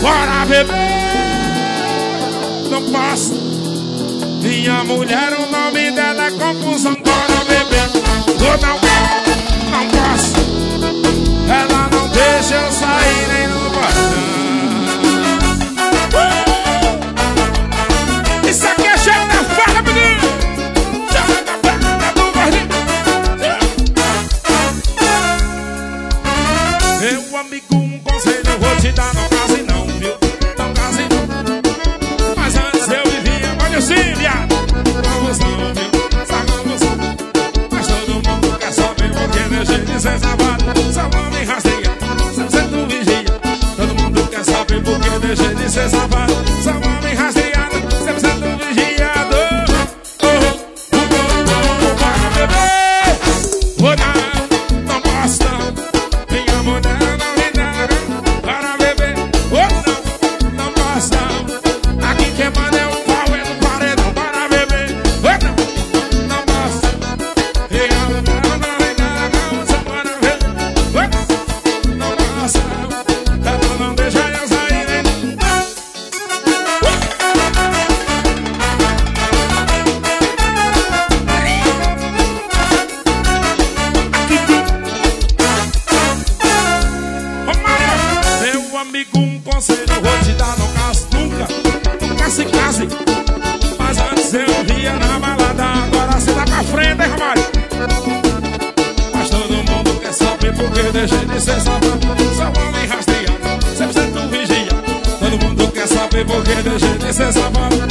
Bora beber. Não posso. Minha mulher, o nome dela é confusão. Bora beber. Ou não, não posso. Ela não deixa eu sair nem no bastão. Isso aqui é cheiro da farra, menino. Cheiro da farra do gordinho. Meu amigo, um conselho eu vou te dar. Não case não, viu? Não case não. Mas antes eu vivia, olha assim, viado. Confusão, viu? Essa confusão. Mas todo mundo quer saber porque meu jeito de ser safado. Sou homem rastreado, 100% vigia. Todo mundo quer saber porque meu jeito de ser safado. Sou homem rastreado, 100% vigiado. Para beber. Vou não, não posso não. Minha mulher não me dá. Para beber. Não, não posso não. Aqui quem manda é o pau, é no paredão. Para beber. Não, não posso. Minha mulher não me dá. Só para ver. Não posso. Ela não deixa eu sair nem. Meu amigo, um conselho eu vou te dar. Não case nunca, nunca se case. Mas antes eu via na balada. Agora você tá pra frente, hein, Romário? Mas todo mundo quer saber porque deixei de ser safado. Sou homem rastreado, 100% vigia. Todo mundo quer saber porque deixei de ser safado.